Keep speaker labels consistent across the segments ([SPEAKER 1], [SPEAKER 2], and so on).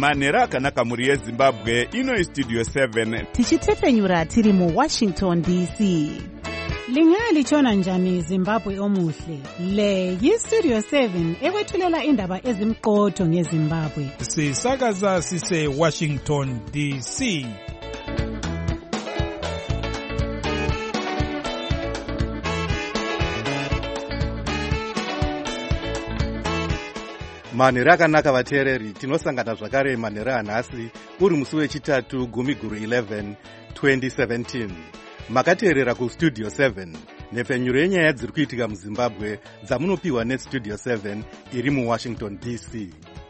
[SPEAKER 1] manhero akanaka mhuri yezimbabwe. Ino Studio 7
[SPEAKER 2] tichitepenyura tiri muWashington DC.
[SPEAKER 3] Lingalitshona njani Zimbabwe omuhle? Le yiStudio 7 ekwethulela indaba ezimqotho ngeZimbabwe.
[SPEAKER 4] Sisakaza sise Washington DC.
[SPEAKER 5] manhero akanaka vateereri, tinosangana zvakare manhero anhasi uri musi wechitatu 11 2017. Makateerera kuStudio 7, nhepfenyuro yenyaya dziri kuitika muZimbabwe dzamunopiwa neStudio 7 iri muWashington DC.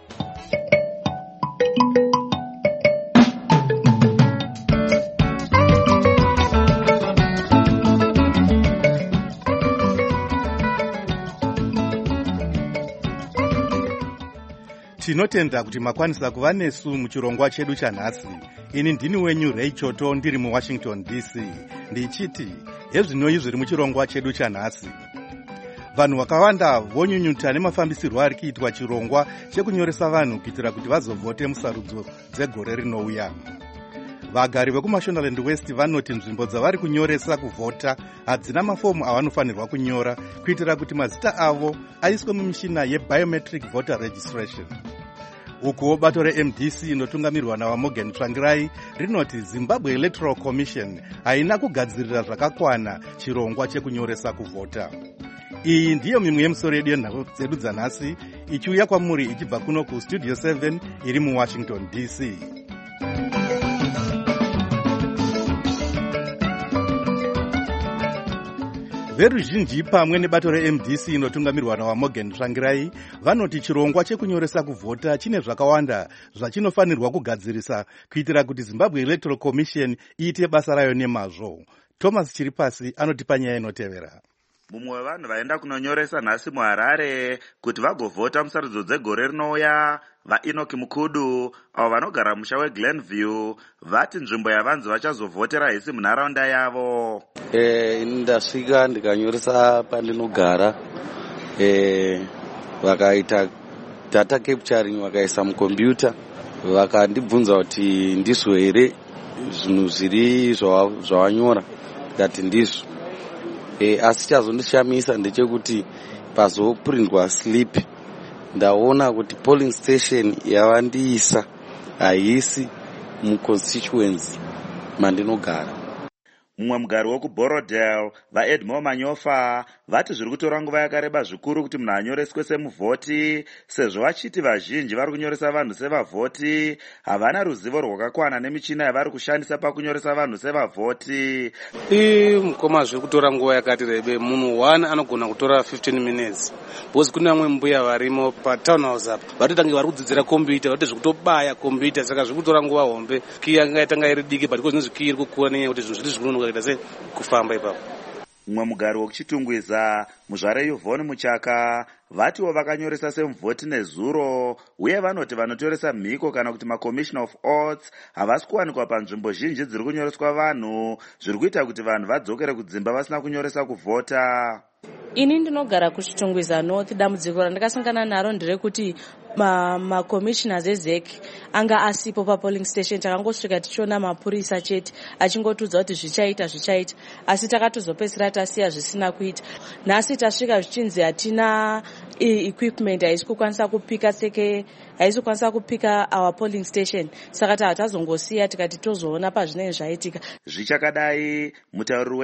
[SPEAKER 5] Tinotenda kuti makwanisa kuva nesu muchirongwa chedu chanhasi. Ini ndini wenyu Ray Choto ndiri muWashington DC. Ndichiti hezvinoi zviri muchirongwa chedu chanhasi. Vanhu vakawanda vonyunyuta nemafambisirwo ari kuitwa chirongwa chekunyoresa vanhu kuitira kuti vazovhote musarudzo dzegore rinouya. Vagari vekuMashonaland West vanoti nzvimbo dzavari kunyoresa kuvhota hadzina mafomu avanofanirwa kunyora kuitira kuti mazita avo aiswe mumishina yebiometric voter registration. Ukuwo bato reMDC inotungamirwa naVaMorgan Tsvangirai rinoti Zimbabwe Electoral Commission haina kugadzirira zvakakwana chirongwa chekunyoresa kuvhota. Iyi ndiyo mimwe yemusoro yedu yenhau dzedu dzanhasi, ichiuya kwamuri ichibva kuno kuStudio 7 iri muWashington DC. Veruzhinji pamwe nebato reMDC inotungamirwa naVaMorgan Tsvangirai vanoti chirongwa chekunyoresa kuvhota chine zvakawanda zvachinofanirwa kugadzirisa kuitira kuti Zimbabwe Electoral Commission iite basa rayo nemazvo. Thomas Chiripasi anotipa nyaya inotevera.
[SPEAKER 6] Mumwe wevanhu vaenda kunonyoresa nhasi muHarare kuti vagovhota musarudzo dzegore rinouya, vaEnoch Mukudu avo vanogara musha weGlenview vati nzvimbo yavanzi vachazovhotera haisi munharaunda yavo.
[SPEAKER 7] Ndasvika ndikanyoresa pandinogara, vakaita data capturing vakaisa mukombiyuta, vakandibvunza kuti ndizvo here zvinhu zviri zvavanyora, ndikati ndizvo. Asi chazondishamisa ndechekuti pazoprindwa slip ndaona kuti polling station yavandiisa haisi muconstituency mandinogara.
[SPEAKER 6] Mumwe mugari wekuBorodale, vaEdmore Manyofa vati zviri kutora nguva yakareba zvikuru kuti munhu anyoreswe semuvhoti, sezvo vachiti vazhinji vari kunyoresa vanhu sevavhoti havana ruzivo rwakakwana nemichina yavari kushandisa pakunyoresa vanhu sevavhoti.
[SPEAKER 8] Mukoma zviri kutora nguva yakati rebe, munhu 1 anogona kutora 15 minutes. Bozi kune vamwe mbuya varimo patown house apa vatotange vari kudzidzira kompiyuta, vati zvekutobaya kompiyuta, saka zviri kutora nguva hombe. Kii yanga yatanga iri diki, but kozvinozvi kii iri kukura nenyaya kuti zvinhu zviri zvinonoka kuita sei kufamba ipapo.
[SPEAKER 6] Mumwe mugari wekuchitungwiza, muzvare Yvonne Muchaka vatiwo vakanyoresa semuvhoti nezuro, uye vanoti vanotoresa mhiko kana kuti maCommissioner of Oaths havasi kuwanikwa panzvimbo zhinji dziri kunyoreswa vanhu, zviri kuita kuti vanhu vadzokere kudzimba vasina kunyoresa kuvhota.
[SPEAKER 9] Ini ndinogara kuchitungwiza North. Dambudziko randakasangana naro nderekuti maCommissioners eZEC anga asipo papolling station. Takangosvika tichiona mapurisa chete achingotudza kuti zvichaita, asi takatozopedzisira tasiya zvisina kuita. Nhasi tasvika zvichinzi hatina equipment haisi kukwanisa kupika haisi kukwanisa kupika our polling station, saka tatazongosiya tikati tozoona pazvinenge zvaitika.
[SPEAKER 6] Zvichakadai, mutauriri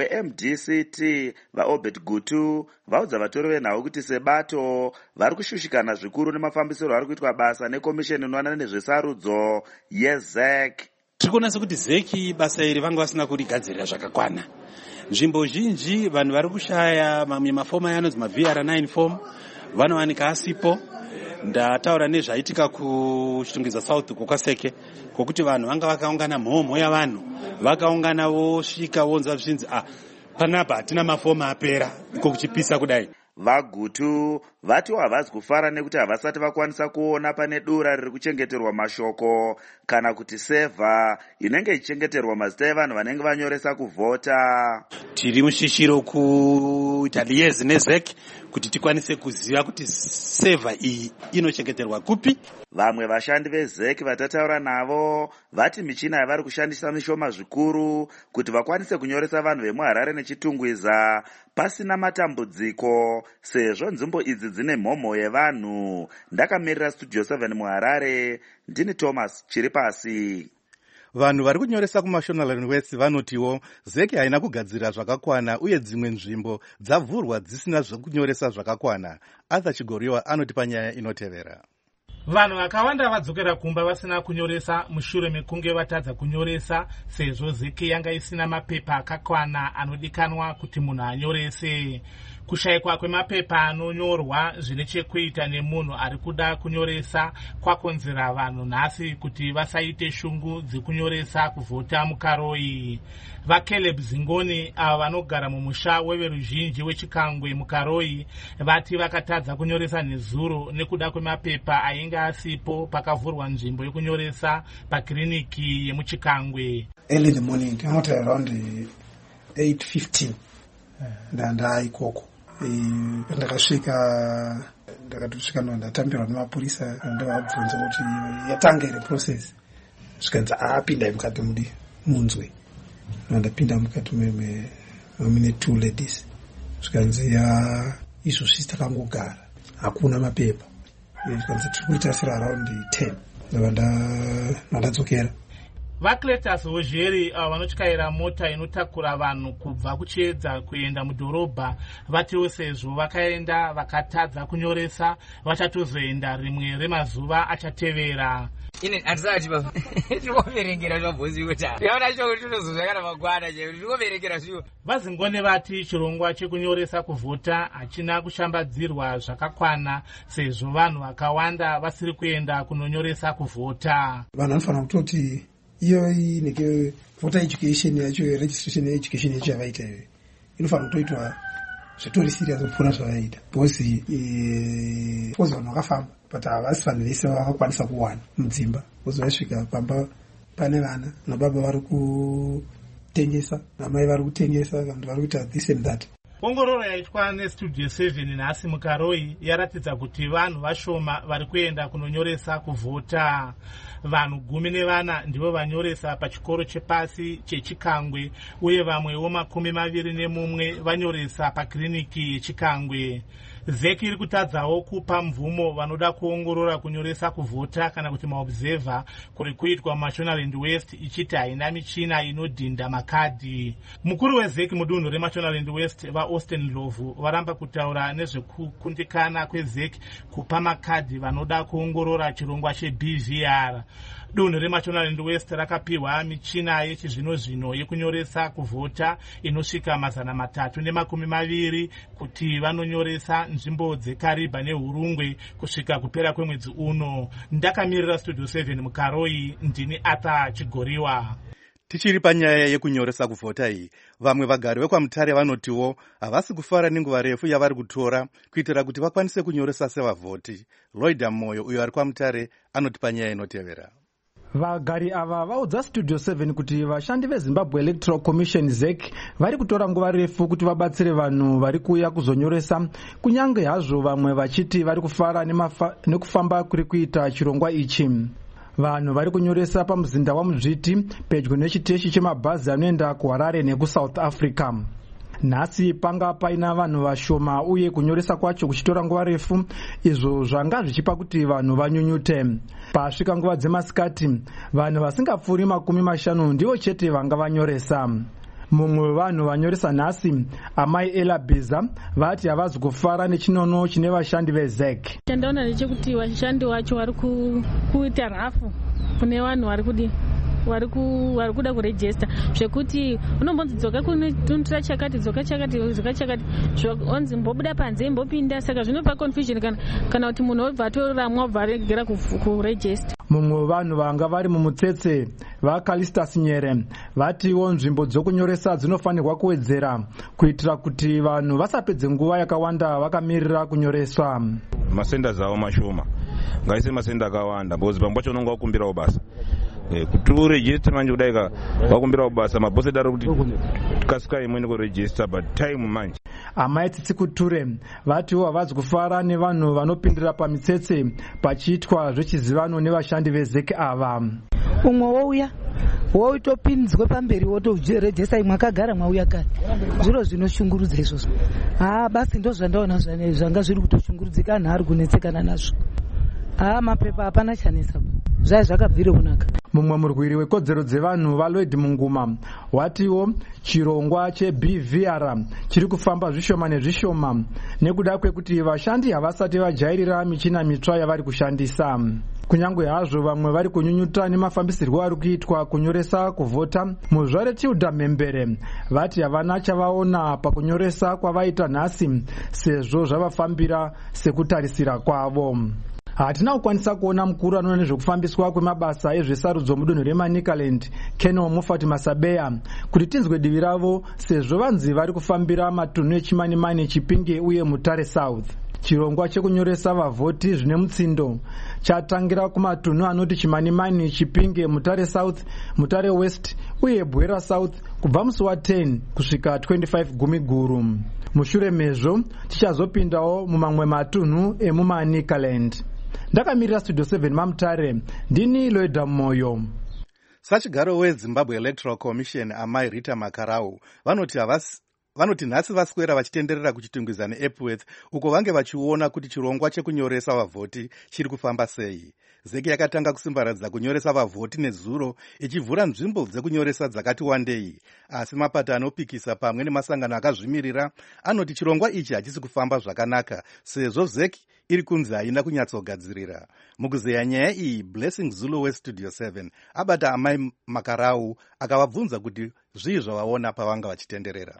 [SPEAKER 6] weMDCT vaObert Gutu vaudza vatori venhau kuti sebato vari kushushikana zvikuru nemafambisiro ari kuitwa basa nekomisheni inoona nezvesarudzo yeZEC.
[SPEAKER 10] Tirikunasa kuti ZEC basa iri vanga vasina kurigadzirira zvakakwana. Nzvimbo zhinji vanhu vari kushaya mamwe mafomu ayanonzi maVR9 form vanowanika asipo. Ndataura nezvaitika kuchitungwiza South kwakaseke, kwokuti vanhu vanga vakaungana mhomho yavanhu, vakaungana vosvika vonza zvichinzi panapa hatina mafomu apera, iko kuchipisa kudai.
[SPEAKER 6] VaGutu vatiwo havazi kufara nekuti havasati vakwanisa kuona pane dura riri kuchengeterwa mashoko kana kuti seva inenge ichichengeterwa mazita evanhu vanenge vanyoresa kuvhota.
[SPEAKER 10] Tiri mushishiro kuita liaison neZEC kuti tikwanise kuziva kuti seva iyi inochengeterwa kupi.
[SPEAKER 6] Vamwe vashandi veZEC vatataura navo vati michina yavari kushandisa mishoma zvikuru kuti vakwanise kunyoresa vanhu vemuHarare neChitungwiza pasina matambudziko, sezvo nzvimbo idzi dzine mhomho yevanhu. Ndakamirira Studio 7 muHarare, ndini Thomas Chiripasi.
[SPEAKER 5] Vanhu vari kunyoresa kuMashonaland West vanotiwo ZEC haina kugadzira zvakakwana uye dzimwe nzvimbo dzavhurwa dzisina zvekunyoresa zvakakwana. Arthur Chigoriwa anoti panyaya inotevera.
[SPEAKER 4] Vanhu vakawanda vadzokera kumba vasina kunyoresa mushure mekunge vatadza kunyoresa sezvo ZEC yanga isina mapepa akakwana anodikanwa kuti munhu anyorese. Kushayikwa kwemapepa anonyorwa zvine chekuita nemunhu ari kuda kunyoresa kwakonzera vanhu nhasi kuti vasaite shungu dzekunyoresa kuvhota muKaroi. VaCaleb Zingoni ava vanogara mumusha weveruzhinji weChikangwe muKaroi vati vakatadza kunyoresa nezuro nekuda kwemapepa ainge asipo pakavhurwa nzvimbo yekunyoresa pakiriniki yemuChikangwe.
[SPEAKER 11] Early in the morning, around 8:15 ndanda ikoko. Ndakasvika ndatambirwa nemapurisa ndavabvunza kuti yatanga iri process. Zvikanzi apindai mukati munzwe. Ndapinda mukati mune two ladies. Zvikanzi izvozvi takangogara hakuna mapepa. Zvikanzi tiri kuita sera around 10 ndadzokera.
[SPEAKER 4] VaCletus Hozheri vanotyaira mota inotakura vanhu kubva kuchiedza kuenda mudhorobha vatiwo sezvo vakaenda vakatadza kunyoresa vachatozoenda rimwe remazuva achatevera.
[SPEAKER 12] Ine andisati baba tinoverengera zvabhozi kuti yaona shoko tinozozvakana magwana che tinoverengera zviwo.
[SPEAKER 4] Vazingone vati chirongwa chekunyoresa kuvhota hachina kushambadzirwa zvakakwana sezvo vanhu vakawanda vasiri kuenda kunonyoresa kuvhota.
[SPEAKER 11] Vanhu vanofanira kutoti iyo inenge voter education yacho, registration education yacho yavaita iyoyo inofanira kutoitwa zvitori serious kupfuura zvavaita, because vanhu vakafamba but havasi vanhu vese vakakwanisa kuwana mudzimba, because vasvika pamba pane vana nababa vari kutengesa namai vari kutengesa, vanhu vari kuita this and that.
[SPEAKER 4] Ongororo yaitwa neStudio 7 nhasi muKaroi yaratidza kuti vanhu vashoma vari kuenda kunonyoresa kuvhota. Vanhu 14 ndivo vanyoresa pachikoro chepasi cheChikangwe uye vamwewo 21 vanyoresa pakiriniki yeChikangwe. ZEC iri kutadzawo kupa mvumo vanoda kuongorora kunyoresa kuvhota kana kuti maobserver kuri kuitwa muMashonaland West ichiti haina michina inodhinda makadhi. Mukuru weZEC mudunhu reMashonaland West vaAustin Lovu varamba kutaura nezvekukundikana kweZEC kupa makadhi vanoda kuongorora chirongwa cheBVR. Dunhu reMashonaland West rakapiwa michina yechizvino-zvino yekunyoresa kuvhota inosvika 320 kuti vanonyoresa nzvimbo dzeKariba neHurungwe kusvika kupera kwemwedzi uno. Ndakamirira Studio 7 muKaroi, ndini Arthur Chigoriwa.
[SPEAKER 5] Tichiri panyaya yekunyoresa kuvhota iyi, vamwe vagari vekwaMutare vanotiwo havasi kufara nenguva refu yavari kutora kuitira kuti vakwanise kunyoresa sevavhoti. Lloyd Moyo uyo ari kwaMutare anoti panyaya inotevera.
[SPEAKER 13] Vagari ava vaudza Studio 7 kuti vashandi veZimbabwe Electoral Commission ZEC vari kutora nguva refu kuti vabatsire vanhu vari kuuya kuzonyoresa, kunyange hazvo vamwe vachiti vari kufara nekufamba kuri kuita chirongwa ichi. Vanhu vari kunyoresa pamuzinda waMuzviti pedyo nechiteshi chemabhazi anoenda kuHarare nekuSouth Africa. Nhasi panga paina vanhu vashoma uye kunyoresa kwacho kuchitora nguva refu, izvo zvanga zvichipa kuti vanhu vanyunyute. Pasvika nguva dzemasikati, vanhu vasingapfuuri 50 ndivo chete vanga vanyoresa. Mumwe wevanhu vanyoresa nhasi, amai Ella Biza, vati havazi kufara nechinono chine vashandi veZEC.
[SPEAKER 14] Chandaona ndechekuti vashandi wacho vari kuita rafu kune vanhu vari kuda kurejista zvekuti unombonzi dzoka kunotura chakati dzoka chakati onzi mbobuda panze mbopinda, saka zvinopa confusion kana kuti munhu obva atoramwa obva aregera kurejista.
[SPEAKER 13] mumwe vanhu vanga vari mumutsetse vakalistas nyere vatiwo nzvimbo dzokunyoresa dzinofanirwa kuwedzera kuitira kuti vanhu vasapedze nguva yakawanda vakamirira kunyoreswa.
[SPEAKER 15] Masenda avo mashoma ngaise masenda akawanda because pamwe pacho unonga wakumbirawo basa kuti urejiste manje kudaika wakumbirawo basa mabhosi daro kuti kasikai imweni kurejista but time manje.
[SPEAKER 13] Amai Tsitsi Kuture vatiwo havazi kufara nevanhu vanopindira pamitsetse pachiitwa zvechizivano nevashandi vezeki ava.
[SPEAKER 16] Umwe wouya wotopinzwe pamberi wotorejesta imwe akagara mwauya kare. Zviro zvinoshungurudza izvozvo. Basi ndo zvandaona zvanga zviri kutoshungurudzika anhu ari kunetsekana nazvo. Mapepa hapana chanesa zvai zvakabvire kunaka.
[SPEAKER 13] Mumwe murwiri wekodzero dzevanhu vaLloyd Munguma watiwo chirongwa cheBVR chiri kufamba zvishoma nezvishoma nekuda kwekuti vashandi havasati vajairira michina mitsva yavari kushandisa. Kunyange hazvo vamwe vari kunyunyuta nemafambisirwo ari kuitwa kunyoresa kuvhota, muzvare Tilda Mhembere vati havana chavaona pakunyoresa kwavaita nhasi sezvo zvavafambira sekutarisira kwavo. Hatina kukwanisa kuona mukuru anoona nezvekufambiswa kwemabasa ezvesarudzo mudunhu reManicaland, Colonel Mufati Masabeya, kuti tinzwe divi ravo sezvo vanzi vari kufambira matunhu eChimanimani, Chipinge uye Mutare South. Chirongwa chekunyoresa vavhoti zvine mutsindo chatangira kumatunhu anoti Chimanimani, Chipinge, Mutare South, Mutare West uye Bwera South kubva musi wa10 kusvika 25 Gumiguru. Mushure mezvo tichazopindawo mumamwe matunhu emuManicaland. Ndakamirira Studio 7 maMutare, ndini Loida Moyo.
[SPEAKER 5] Sachigaro weZimbabwe Electoral Commission Amai Rita Makarau vanoti nhasi vaswera vachitenderera kuchitungwiza neEpworth uko vange vachiona kuti chirongwa chekunyoresa vavhoti chiri kufamba sei. Zeki yakatanga kusimbaradza kunyoresa vavhoti nezuro ichivhura nzvimbo dzekunyoresa dzakati wandei, asi mapato anopikisa pamwe nemasangano akazvimirira anoti chirongwa ichi hachisi kufamba zvakanaka sezvo Zeki iri kunzi haina kunyatsogadzirira. Mukuzeya nyaya iyi, Blessing Zulu weStudio 7 abata Amai Makarau akavabvunza kuti zvii zvavaona pavanga vachitenderera.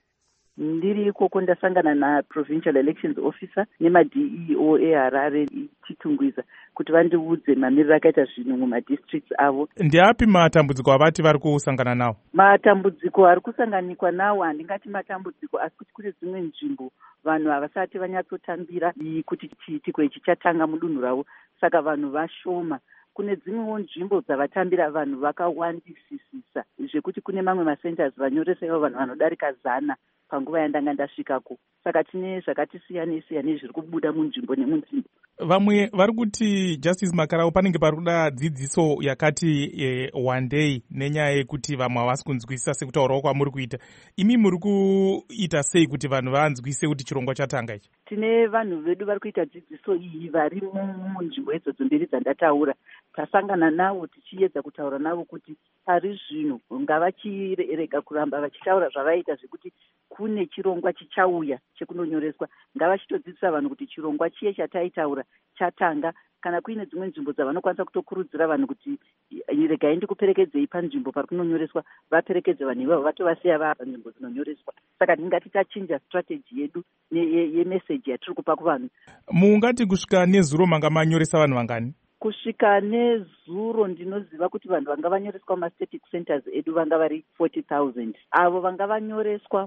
[SPEAKER 17] Ndiri ikoko ndasangana naProvincial Elections Officer nemaDEO eHarare ichitungwiza kuti vandiudze mamiriro akaita zvinhu mumadistricts avo.
[SPEAKER 4] Ndiapi matambudziko avati vari kusangana nawo?
[SPEAKER 17] Matambudziko ari kusanganikwa nawo handingati matambudziko, asi kuti kune dzimwe nzvimbo vanhu havasati vanyatsotambira kuti chiitiko ichi chatanga mudunhu ravo, saka vanhu vashoma. Kune dzimwewo nzvimbo dzavatambira vanhu vakawandisisisa zvekuti kune mamwe macenters vanyoresa ivo vanhu vanodarika 100 panguva yandanga ndasvikako. Saka tine zvakati siyanei zviri kubuda munzvimbo nemunzvimbo.
[SPEAKER 4] Vamwe vari kuti Justice Makarau panenge pari kuda dzidziso yakati wandei nenyaya yekuti vamwe havasi kunzwisisa sekutaurawo kwamuri kuita. Imi muri kuita sei kuti vanhu vanzwise kuti chirongwa chatanga ichi?
[SPEAKER 17] Tine vanhu vedu vari kuita dzidziso iyi vari munzvimbo idzodzo mbiri dzandataura. Tasangana navo tichiedza kutaura navo kuti pari zvino ngavachirega kuramba vachitaura zvavaita zvekuti kune chirongwa chichauya chekunonyoreswa. Ngavachitodzidzisa vanhu kuti chirongwa chiye chataitaura chatanga, kana kuine dzimwe nzvimbo dzavanokwanisa kutokurudzira vanhu kuti regai ndikuperekedzei panzvimbo pari kunonyoreswa, vaperekedze vanhu ivavo vatovasiya vaa panzvimbo dzinonyoreswa. Saka ndingati tachinja strategy yedu yemeseji yatiri kupa kuvanhu.
[SPEAKER 4] Mungati kusvika nezuro manga manyoresa vanhu vangani?
[SPEAKER 17] Kusvika nezuro ndinoziva kuti vanhu vanga vanyoreswa mumastatic centers edu vanga vari 40,000. Avo vanga vanyoreswa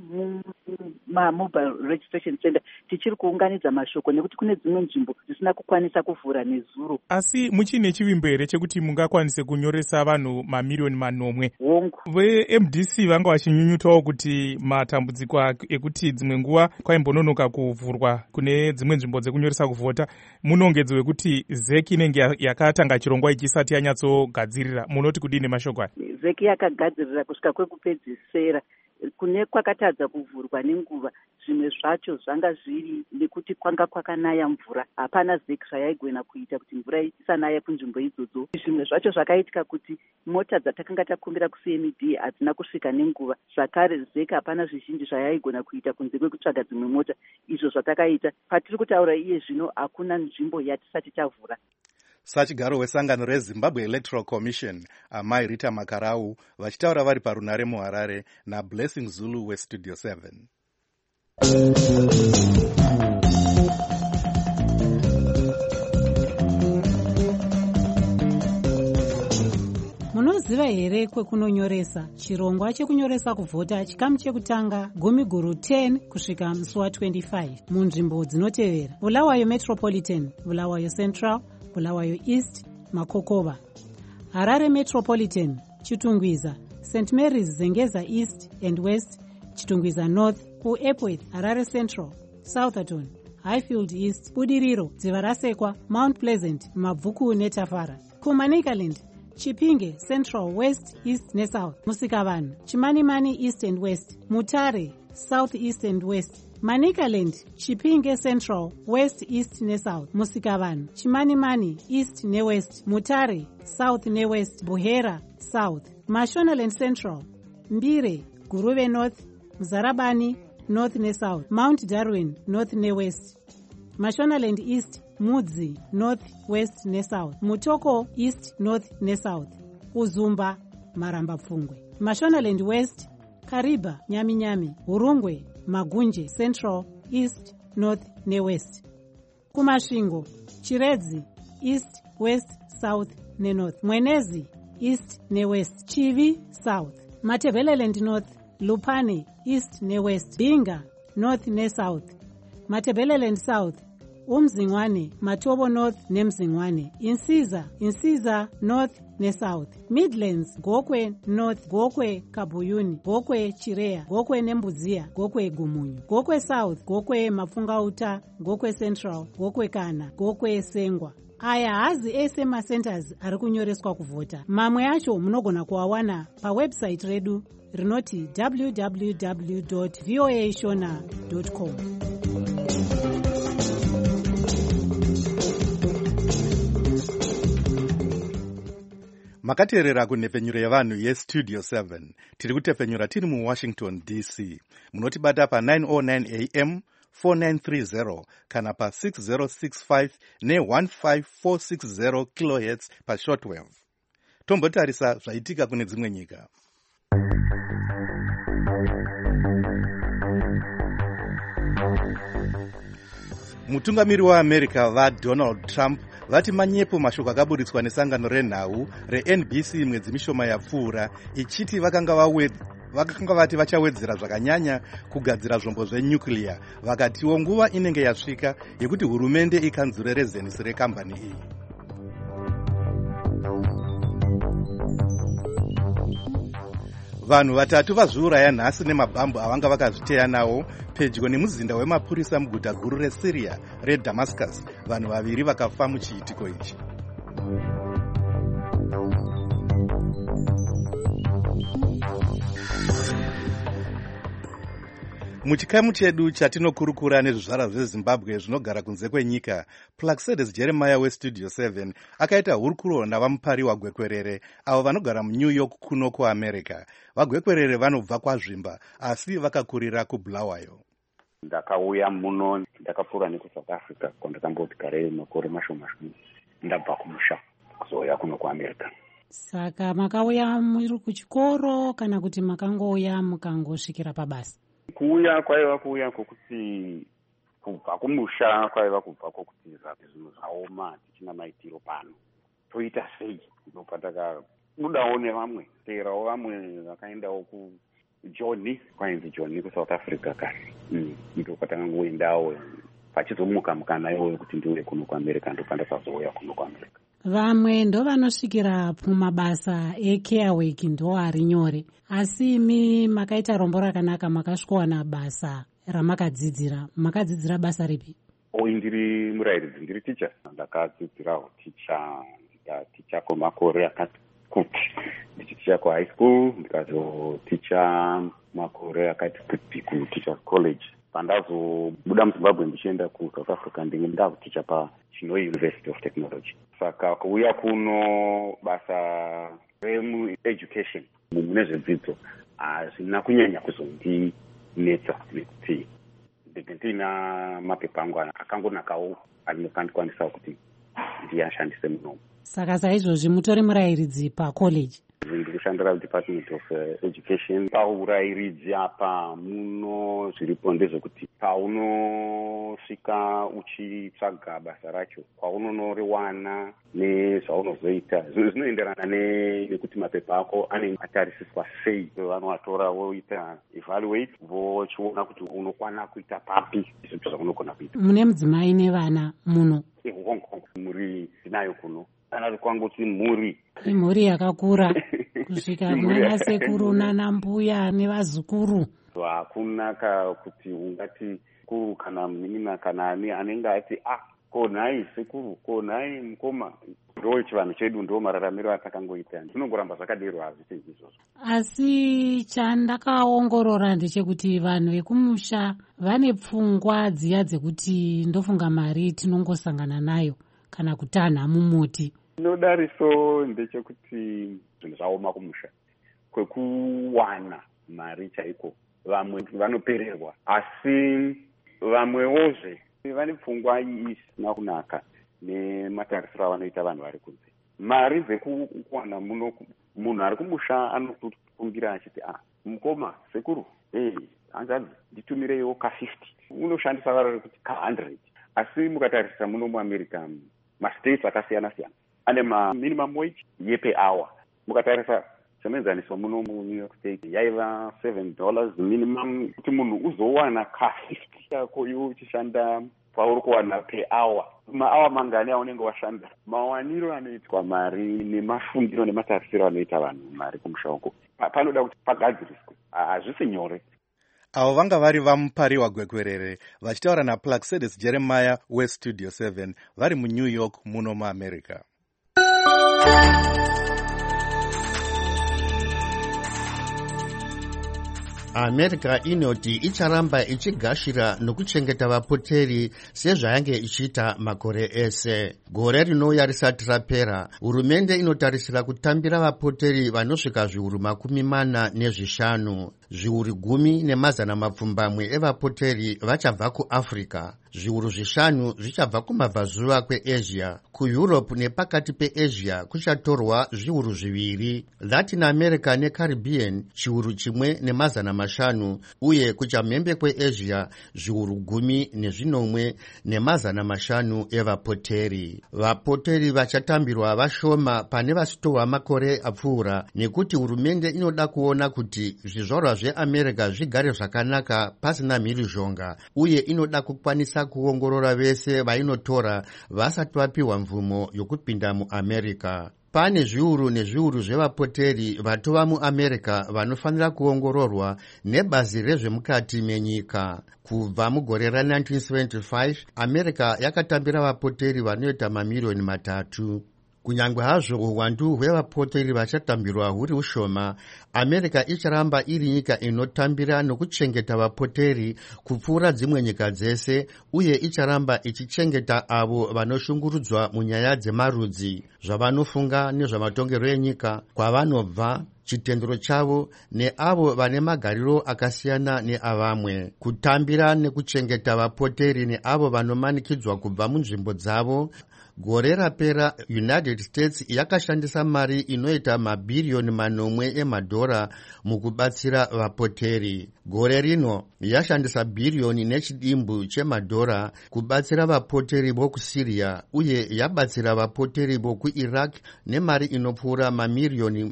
[SPEAKER 17] mumobile registration center tichiri kuunganidza mashoko nekuti kune dzimwe nzvimbo dzisina kukwanisa kuvhura nezuro.
[SPEAKER 4] Asi muchine chivimbo here chekuti mungakwanise kunyoresa vanhu mamiliyoni manomwe?
[SPEAKER 17] Hongu.
[SPEAKER 4] VeMDC vanga vachinyunyutawo kuti matambudziko ekuti dzimwe nguva kwaimbononoka kuvhurwa kune dzimwe nzvimbo dzekunyoresa kuvhota. Munongedzo wekuti Zeki inenge yakatanga chirongwa ichisati yanyatsogadzirira. Munoti kudini mashoko aya?
[SPEAKER 17] Zeki yakagadzirira kusvika kwekupedzisira. Kune kwakatadza kuvhurwa nenguva, zvimwe zvacho zvanga zviri nekuti kwanga kwakanaya mvura. Hapana Zeki zvayaigona kuita kuti mvura isanaya kunzvimbo idzodzo. Zvimwe zvacho zvakaitika kuti mota dzatakanga takumbira kuCMD hadzina kusvika nenguva. Zvakare Zeki hapana zvizhinji zvayaigona kuita kunze kwekutsvaga dzimwe mota. Izvo zvatakaita. Patiri kutaura iye zvino hakuna nzvimbo yatisati tavhura.
[SPEAKER 5] Sachigaro wesangano reZimbabwe Electoral Commission Amai Rita Makarau vachitaura vari parunare muHarare naBlessing Zulu weStudio 7.
[SPEAKER 3] munoziva here kwekunonyoresa chirongwa chekunyoresa kuvhota chikamu chekutanga gumiguru 10 kusvika musi wa25 munzvimbo dzinotevera: Bulawayo Metropolitan, Bulawayo Central, Bulawayo East, Makokova. Harare Metropolitan, Chitungwiza, St Mary's Zengeza East and West, Chitungwiza North. Ku-Epworth, Harare Central, Southerton, Highfield East, Budiriro, Dzivarasekwa, Mount Pleasant, Mabvuku neTafara. Kumanicaland, Chipinge Central, West, East neSouth, Musikavanhu, Chimanimani East and West, Mutare South, East and West. Manicaland, Chipinge Central, West, East neSouth, Musikavanhu, Chimanimani East neWest, Mutare South neWest, Buhera South. Mashonaland Central, Mbire, Guruve North, Mzarabani North neSouth, Mount Darwin North neWest. Mashonaland East, Mudzi North, West neSouth, Mutoko East, North neSouth, Uzumba, Maramba Pfungwe. Mashonaland West, Kariba, Nyami, Hurungwe, Magunje Central, East, North neWest. Kumasvingo, Chiredzi East, West, South neNorth, Mwenezi East neWest, Chivi South. Matebeleland North, Lupane East neWest, Binga North neSouth, Matebeleland South, Umzingwane, Matobo North neMzingwane, Insiza North neSouth, Midlands, Gokwe North, Gokwe Kabuyuni, Gokwe Chirea, Gokwe Nembudzia, Gokwe Gumunyu, Gokwe South, Gokwe Mafungauta, Gokwe Central, Gokwe Kana, Gokwe Sengwa. Aya hazi ese macenters ari kunyoreswa kuvhota. Mamwe acho munogona kuawana pawebsite redu rinoti www.voashona.com.
[SPEAKER 5] Makateerera kunhepfenyuro yevanhu yestudio 7. Tiri kutepfenyura tiri muWashington DC. Munotibata pa909 AM 4930 kana pa6065 ne15460 kHz pashortwave. Tombotarisa zvaitika kune dzimwe nyika. Mutungamiri waAmerica vaDonald Trump vati manyepo mashoko akaburitswa nesangano renhau reNBC mwedzi mishoma yapfuura, ichiti vakanga vati vachawedzera zvakanyanya kugadzira zvombo zvenyuclear, vakatiwo nguva inenge yasvika yekuti hurumende ikanzurere zenisi rekambani iyi. Vanhu vatatu vazviuraya nhasi nemabhambu avanga vakazviteya nawo pedyo nemuzinda wemapurisa muguta guru reSyria reDamascus. Vanhu vaviri vakafa muchiitiko ichi. Muchikamu chedu chatinokurukura nezvizvara zveZimbabwe zvinogara kunze kwenyika, Plaxedes Jeremiah weStudio 7 akaita hurukuro navamupari wagwekwerere avo vanogara muNew York kuno kuAmerica. Vagwekwerere vanobva kwazvimba asi vakakurira kuBulawayo.
[SPEAKER 18] Ndakauya muno ndakapfuura nekuSouth Africa kwandakamboti garei makore mashoma ndabva kumusha kuzouya kuno kuAmerica.
[SPEAKER 3] Saka makauya muri kuchikoro kana kuti makangouya mukangosvikira pabasa?
[SPEAKER 18] Kuuya kwaiva kuuya kwokuti kubva kumusha kwaiva kubva kwokuti zvinhu zvaoma tichina maitiro pano toita sei. Ndopatakabudawo nevamwe teerawo vamwe vakaendawo kuJoni, kwainzi Joni kuSouth Africa kare. Ndopatakangoendawo pachizomuka mukana iwoyo wekuti ndiuye kuno kuAmerica, ndopandakazouya kuno kuAmerica.
[SPEAKER 3] Vamwe ndo vanosvikira mumabasa ecare work ndo ari nyore, asi imi makaita rombo rakanaka, makasvikowana basa ramakadzidzira. Makadzidzira basa ripi?
[SPEAKER 18] Ndiri murayiridzi, ndiri ticha. Ndakadzidzirawo ticha kwemakore akati kuti. Ndichiticha kuhigh school, ndikazoticha makore akati kuti kuteachers college. Pandazobuda muZimbabwe ndichienda kuSouth Africa ndakuticha paChinoi University of Technology. Saka kuuya kuno basa remueducation mune zvedzidzo hazvina kunyanya kuzondinetsa nekuti ndinenge ndina mapepa angu akangonakawo anokwanisa kuti ndiyashandise munomu.
[SPEAKER 3] Saka saizvozvi mutori murayiridzi pacollege?
[SPEAKER 18] ndinoshandira Department of Education. Paurairidzi apa muno zviripo ndezvekuti paunosvika uchitsvaga basa racho, kwaunonoriwana nezvaunozoita, zvinoenderana nekuti mapepa ako anenge atarisiswa sei. Vanoatora voita evaluate, vochiona kuti unokwana kuita papi zvithu zvaunogona kuita.
[SPEAKER 3] Mune mudzimai nevana muno?
[SPEAKER 18] Muri tinayo kuno. Kana kwangoti mhuri yakakura kusvika kuna sekuru nana mbuya nevazukuru. Hakuna kuti ungati kuru kana munina kana ani anenge ati konai sekuru, konai mukoma. Ndo chivanhu chedu, ndo mararamiro atakangoita. Zvinongoramba zvakadero, hazvisi izvozvo. Asi
[SPEAKER 3] chandakaongorora ndechekuti vanhu vekumusha vane pfungwa dziya dzekuti ndofunga mari tinongosangana nayo kana kutanha mumuti.
[SPEAKER 18] Nodariso ndechekuti zvinhu zvaoma kumusha, kwekuwana mari chaiko. Vamwe vanopererwa, asi vamwewozve vane pfungwa isina kunaka nematarisiro avanoita vanhu vari kunze. Mari dzekuwana muno, munhu ari kumusha anofungira achiti mukoma, sekuru, hanzvadzi nditumireiwo ka50, unoshandisa vara rekuti ka100. Asi mukatarisa muno muAmerica, mastates akasiyana siyana ane minimum wage yepe hour. Mukatarisa semenzaniso muno muNew York State yaiva $7 minimum kuti munhu uzowana ka50 yako iwe uchishanda pauri kuwana per hour. Maawa mangani aunenge washanda, mawaniro anoitwa mari nemafungiro nematarisiro anoita vanhu mari kumusha uko, panoda kuti pagadziriswe. Hazvisi nyore.
[SPEAKER 5] Avo vanga vari vamupari wagwekwerere vachitaura naPlaxedes Jeremiah weStudio 7 vari muNew York muno muAmerica.
[SPEAKER 19] America inoti icharamba ichigashira nokuchengeta vapoteri sezvayange ichiita makore ese. Gore rinouya risati rapera, hurumende inotarisira kutambira vapoteri vanosvika zviuru 45, zviuru 10 evapoteri vachabva kuAfrica, zviuru 5 zvichabva kumabvazuva kweAsia. KuEurope nepakati peAsia kuchatorwa zviuru 2, Latin America neCaribbean chiuru 1.5, uye kuchamhembe kweAsia zviuru 10.5 evapoteri. Vapoteri vachatambirwa vashoma pane vasitorwa makore apfuura, nekuti hurumende inoda kuona kuti zvizvarwa zveAmerica zvigare zvakanaka pasina mhirizhonga, uye inoda kukwanisa kuongorora vese vainotora vasati vapiwa mvumo yokupinda muAmerica. Pane zviuru nezviuru zvevapoteri vatova muAmerica vanofanira kuongororwa nebazi rezvemukati menyika. Kubva mugore ra1975, America yakatambira vapoteri vanoita mamiliyoni 3. Kunyangwe hazvo uwandu hwevapoteri vachatambirwa huri ushoma, America icharamba iri nyika inotambira nokuchengeta vapoteri kupfuura dzimwe nyika dzese, uye icharamba ichichengeta avo vanoshungurudzwa munyaya dzemarudzi, zvavanofunga nezvamatongerwo enyika, kwavanobva, chitendero chavo, neavo vane magariro akasiyana neavamwe. Kutambira nekuchengeta vapoteri neavo vanomanikidzwa kubva munzvimbo dzavo. Gore rapera, United States yakashandisa mari inoita mabhiriyoni 8 emadhora mukubatsira vapoteri. Gore rino yashandisa bhiriyoni nechidimbu chemadhora kubatsira vapoteri vokuSyria, uye yabatsira vapoteri vokuIraq nemari inopfuura mamiliyoni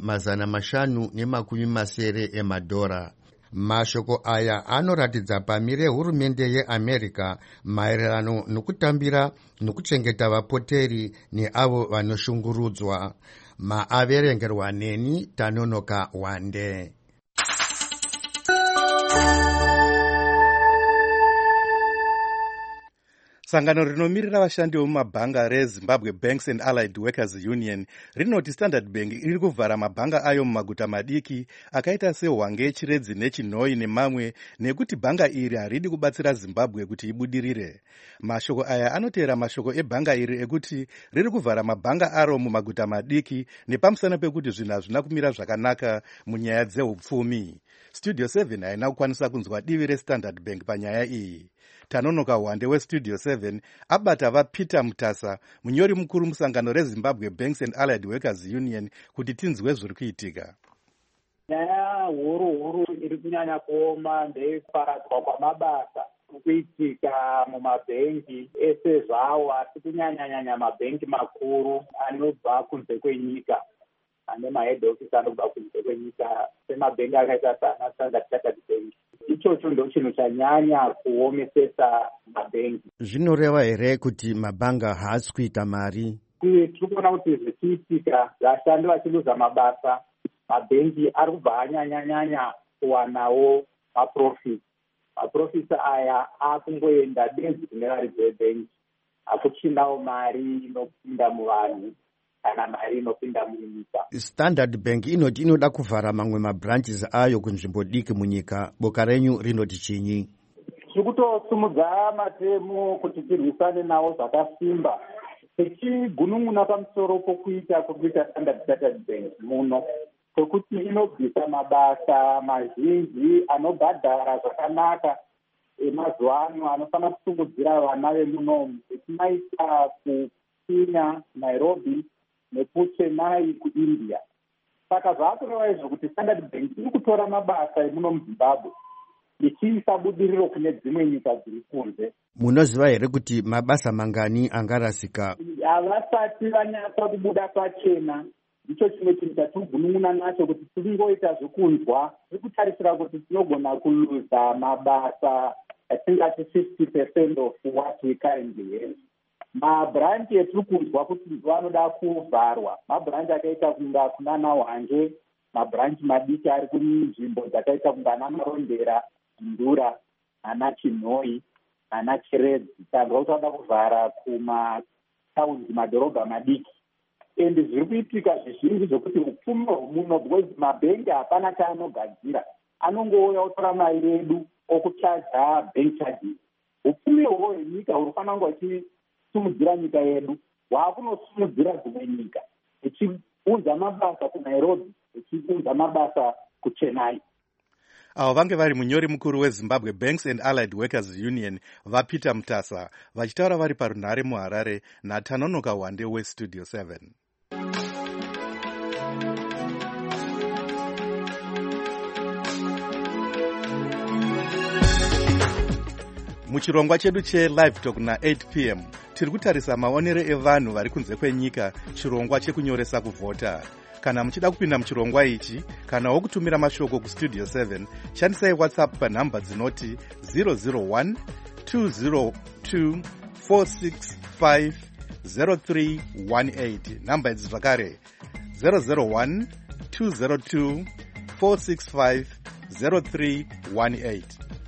[SPEAKER 19] 570 emadhora. Mashoko aya anoratidza pamire hurumende yeAmerica maererano nokutambira nokuchengeta vapoteri neavo vanoshungurudzwa. Maaverengerwa neni Tanonoka Wande.
[SPEAKER 5] Sangano rinomirira vashandi vemumabhanga reZimbabwe Banks and Allied Workers Union rinoti Standard Bank iri kuvhara mabhanga ayo mumaguta madiki akaita seHwange, Chiredzi neChinhoi nemamwe, nekuti bhanga iri haridi kubatsira Zimbabwe kuti ibudirire. Mashoko aya anotevera mashoko ebhanga iri ekuti riri kuvhara mabhanga aro mumaguta madiki nepamusana pekuti zvinhu hazvina kumira zvakanaka munyaya dzehupfumi. Studio 7 haina kukwanisa kunzwa divi reStandard Bank panyaya iyi. Tanonoka Wande weStudio 7 abata vaPeter Mutasa, munyori mukuru musangano reZimbabwe Banks and Allied Workers Union, kuti tinzwe zviri kuitika.
[SPEAKER 20] Nyaya huru iri kunyanya kuoma ndeyekuparadzwa kwamabasa kuitika mumabhengi ese zvawo, asi kunyanya mabhengi makuru anobva kunze kwenyika, ane mahead office anobva kunze kwenyika, semabhengi akaita sana Standard Chartered Bank. Ichocho ndo chinhu chanyanya kuomesesa mabhengi.
[SPEAKER 19] Zvinoreva here kuti mabhanga haasi kuita mari?
[SPEAKER 20] Tiri kuona kuti zvichiitika, vashandi vachiluza mabasa, mabhengi ari kubva anyanya kuwanawo maprofits. Maprofits aya akungoenda benzi kune varidzi vebhengi, akuchinawo mari inopinda muvanhu kana mari inopinda munyika.
[SPEAKER 19] Standard Bank inoti inoda kuvhara mamwe mabranches ayo kunzvimbo diki munyika. Boka renyu rinoti chinyi?
[SPEAKER 20] Tiri kutosumudza matemo kuti tirwisane nawo zvakasimba, tichigunun'una pamusoro pokuita Standard Chartered Bank muno, kwekuti inobvisa mabasa mazhinji anobhadhara zvakanaka emazuva ano anofanira kusimudzira vana vemunomu, tichimaisa kuKenya, Nairobi nekuChennai kuIndia. Saka zvaakureva izvo kuti Standard Bank iri kutora mabasa emuno muZimbabwe ichiisa budiriro kune dzimwe nyika dziri kunze.
[SPEAKER 19] Munoziva here kuti mabasa mangani angarasika?
[SPEAKER 20] Havasati vanyatsa kubuda pachena. Icho chimwe chinhu chatirikunun'una nacho kuti tiringoita zvekunzwa, tiri kutarisira kuti tinogona kuluza mabasa atingati 50% of what we currently have. Mabranch etiri kunzwa kuti vanoda kuvharwa, mabranch akaita kunga kunana Hwange, mabranch madiki ari kunzvimbo dzakaita kunga ana Marondera, Ndura, ana Chinhoi, ana Chiredzi. Saka vanoda kuvhara kumataundi, madhorobha madiki. Ende zviri kuitika zvizhinji zvokuti upfumi hwomuno, because mabhengi hapana chaanogadzira, anongouya otora mari yedu okuchaja bank charges. Upfumi hwo hwenyika hunofanira kunge hwachisumudzira nyika yedu, hwaakunosumudzira dzimwe nyika, ichiunza mabasa kuNairobi, ichiunza mabasa kuChennai.
[SPEAKER 5] Avo vange vari munyori mukuru weZimbabwe Banks and Allied Workers Union vaPeter Mutasa vachitaura vari parunhare muHarare naTanonoka Wande weStudio 7. Muchirongwa chedu cheLive Talk na8 p.m. tiri kutarisa maonero evanhu vari kunze kwenyika, chirongwa chekunyoresa kuvhota. Kana muchida kupinda muchirongwa ichi, kana wokutumira mashoko kuStudio 7, shandisai WhatsApp panhamba dzinoti 001 202 465 0318. Namba idzi zvakare 001 202 465 0318.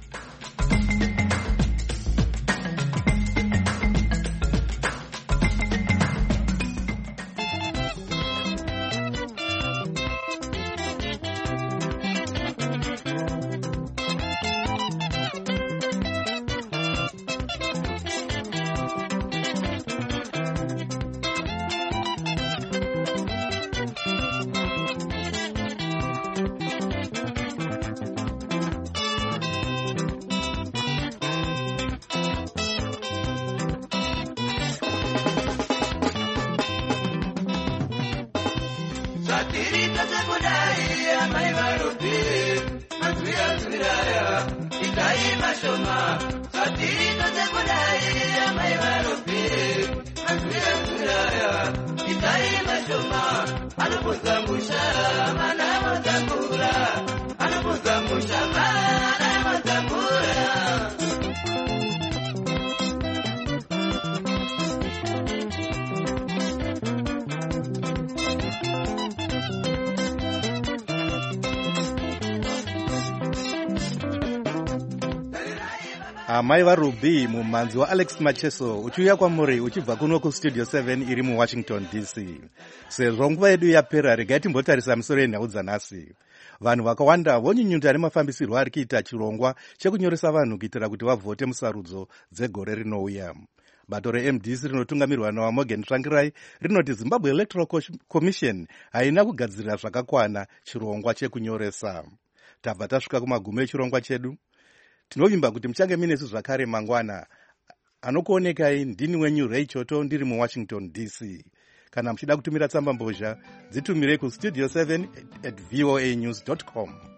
[SPEAKER 5] Amai vaRuby, mumhanzi waAlex Macheso, uchiuya kwamuri uchibva kuno kuStudio 7 iri muWashington DC. Sezvo nguva yedu yapera, regai timbotarisa misoro yenhau dzanhasi. Vanhu vakawanda vonyunyuta nemafambisirwo ari kuita chirongwa chekunyoresa vanhu kuitira kuti vavhote musarudzo dzegore rinouya. Bato reMDC rinotungamirwa naMorgan Tsvangirai rinoti Zimbabwe Electoral Commission haina kugadzirira zvakakwana chirongwa chekunyoresa. Tabva tasvika kumagumo echirongwa chedu. Tinovimba kuti muchange minesu zvakare mangwana. Anokuonekai ndini wenyu Ray Choto ndiri muWashington DC. kana muchida kutumira tsamba mbozha dzitumirei kustudio7@voanews.com.